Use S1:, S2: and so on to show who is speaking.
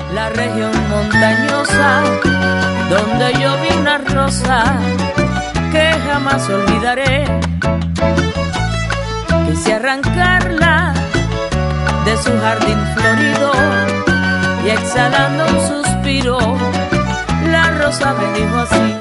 S1: la región montañosa donde yo vi una rosa que jamás olvidaré. Quise arrancarla de su jardín florido y exhalando un suspiro, la rosa me dijo así: